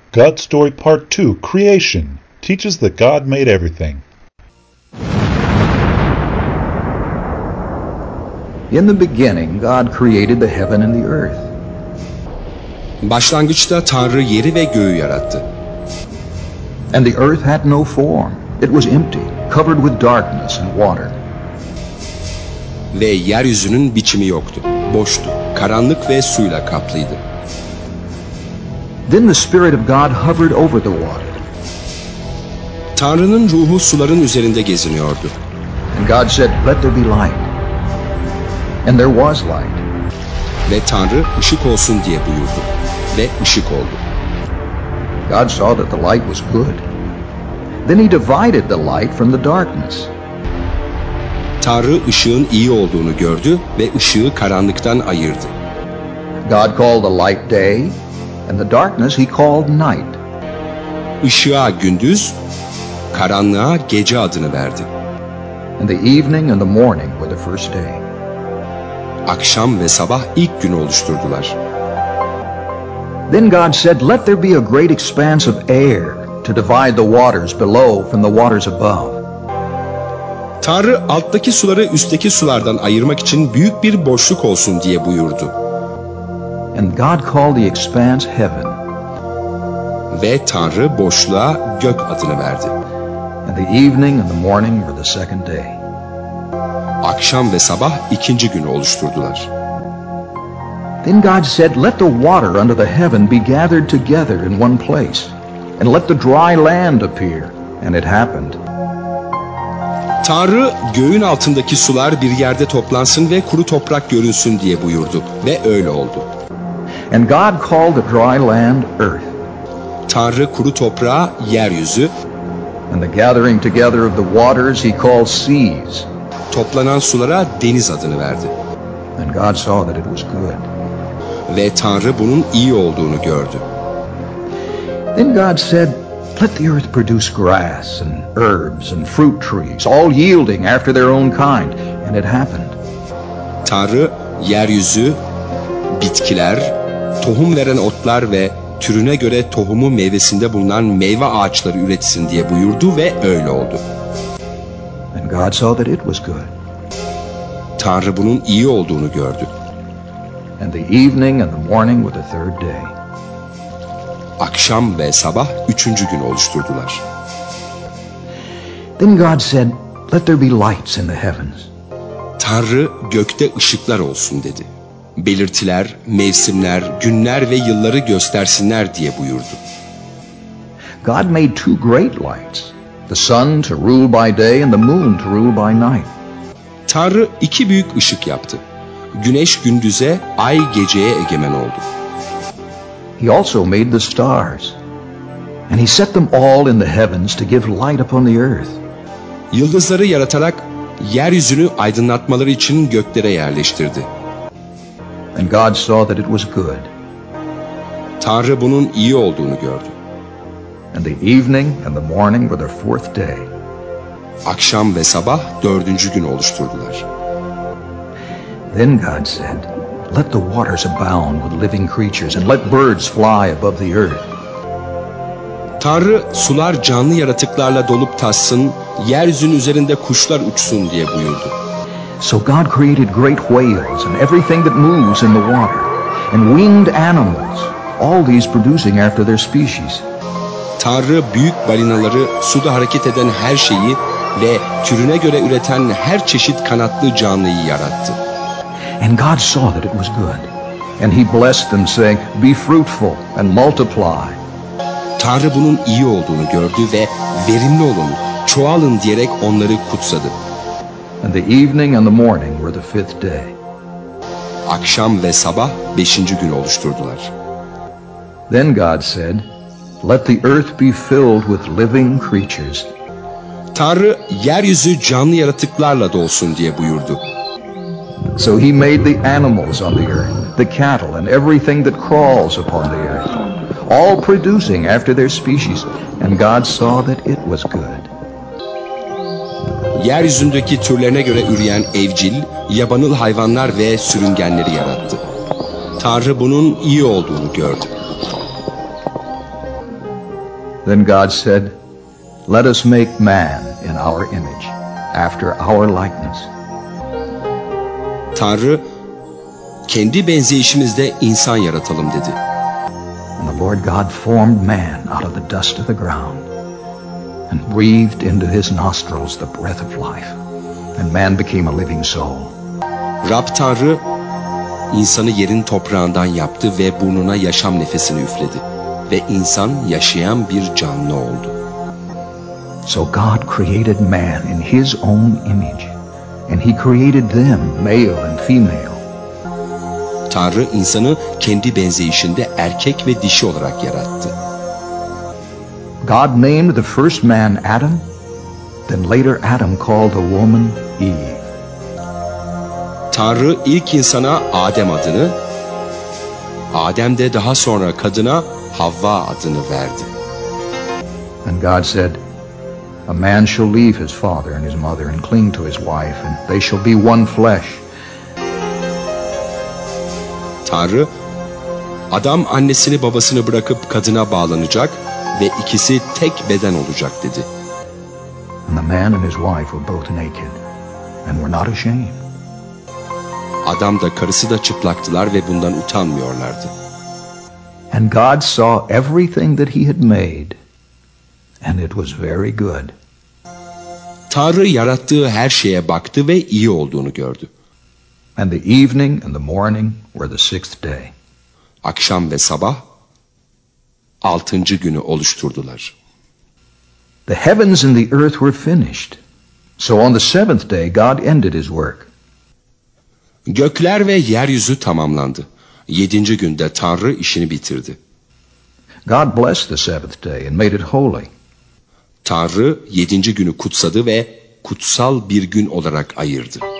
God's Story Part 2, Creation, teaches that God made everything. In the beginning, God created the heaven and the earth. Başlangıçta Tanrı yeri ve göğü yarattı. And the earth had no form. It was empty, covered with darkness and water. Ve yeryüzünün biçimi yoktu. Boştu, karanlık ve suyla kaplıydı. Then the Spirit of God hovered over the water. Tanrı'nın ruhu suların üzerinde geziniyordu. And God said, "Let there be light." And there was light. Ve Tanrı ışık olsun diye buyurdu. Ve ışık oldu. God saw that the light was good. Then he divided the light from the darkness. Tanrı ışığın iyi olduğunu gördü ve ışığı karanlıktan ayırdı. God called the light day, and the darkness he called night. Işığa gündüz, karanlığa gece adını verdi. And the evening and the morning were the first day. Akşam ve sabah ilk günü oluşturdular. Then God said, "Let there be a great expanse of air to divide the waters below from the waters above." Tanrı alttaki suları üstteki sulardan ayırmak için büyük bir boşluk olsun diye buyurdu. And God called the expanse heaven. Ve Tanrı boşluğa gök adını verdi. And the evening and the morning were the second day. Akşam ve sabah ikinci günü oluşturdular. Then God said, "Let the water under the heaven be gathered together in one place, and let the dry land appear." And it happened. Tanrı göğün altındaki sular bir yerde toplansın ve kuru toprak görünsün diye buyurdu. Ve öyle oldu. And God called the dry land earth. Tanrı kuru toprağa yeryüzü, And the gathering together of the waters he called seas. toplanan sulara deniz adını verdi. And God saw that it was good. Ve Tanrı bunun iyi olduğunu gördü. Then God said, "Let the earth produce grass and herbs and fruit trees, all yielding after their own kind." And it happened. Tanrı yeryüzü, bitkiler, tohum veren otlar ve türüne göre tohumu meyvesinde bulunan meyve ağaçları üretsin diye buyurdu ve öyle oldu. And God saw that it was good. Tanrı bunun iyi olduğunu gördü. And the evening and the morning were the third day. Akşam ve sabah üçüncü gün oluşturdular. Then God said, "Let there be lights in the heavens." Tanrı gökte ışıklar olsun dedi. Belirtiler, mevsimler, günler ve yılları göstersinler diye buyurdu. God made two great lights, the sun to rule by day and the moon to rule by night. Tanrı iki büyük ışık yaptı. Güneş gündüze, ay geceye egemen oldu. He also made the stars, and he set them all in the heavens to give light upon the earth. Yıldızları yaratarak yeryüzünü aydınlatmaları için göklere yerleştirdi. And God saw that it was good. Tanrı bunun iyi olduğunu gördü. And the evening and the morning were the fourth day. Akşam ve sabah dördüncü gün oluşturdular. Then God said, "Let the waters abound with living creatures, and let birds fly above the earth." Tanrı sular canlı yaratıklarla dolup taşsın, yeryüzünün üzerinde kuşlar uçsun diye buyurdu. So God created great whales and everything that moves in the water, and winged animals, all these producing after their species. Tanrı büyük balinaları, suda hareket eden her şeyi ve türüne göre üreten her çeşit kanatlı canlıyı yarattı. And God saw that it was good. And he blessed them, saying, "Be fruitful and multiply." Tanrı bunun iyi olduğunu gördü ve verimli olun, çoğalın diyerek onları kutsadı. And the evening and the morning were the fifth day. Akşam ve sabah beşinci gün oluşturdular. Then God said, "Let the earth be filled with living creatures." Tanrı yeryüzü canlı yaratıklarla dolsun diye buyurdu. So he made the animals on the earth, the cattle and everything that crawls upon the earth, all producing after their species. And God saw that it was good. Yeryüzündeki türlerine göre üreyen evcil, yabanıl hayvanlar ve sürüngenleri yarattı. Tanrı bunun iyi olduğunu gördü. Then God said, "Let us make man in our image, after our likeness." Tanrı, kendi benzeyişimizde insan yaratalım dedi. And the Lord God formed man out of the dust of the ground, and breathed into his nostrils the breath of life, and man became a living soul. Rab Tanrı, insanı yerin toprağından yaptı ve burnuna yaşam nefesini üfledi. Ve insan yaşayan bir canlı oldu. So God created man in his own image, and he created them, male and female. Tanrı insanı kendi benzeyişinde erkek ve dişi olarak yarattı. God named the first man Adam, then later Adam called the woman Eve. Tanrı ilk insana Adem adını, Adem de daha sonra kadına Havva adını verdi. And God said, "A man shall leave his father and his mother and cling to his wife, and they shall be one flesh." Tanrı, adam annesini babasını bırakıp kadına bağlanacak ve ikisi tek beden olacak dedi. And the man and his wife were both naked and were not ashamed. Adam da karısı da çıplaktılar ve bundan utanmıyorlardı. And God saw everything that he had made, and it was very good. Tanrı yarattığı her şeye baktı ve iyi olduğunu gördü. And the evening and the morning were the sixth day. Akşam ve sabah 6. günü oluşturdular. The heavens and the earth were finished. So on the seventh day God ended his work. Gökler ve yeryüzü tamamlandı. 7. günde Tanrı işini bitirdi. God blessed the seventh day and made it holy. Tanrı 7. günü kutsadı ve kutsal bir gün olarak ayırdı.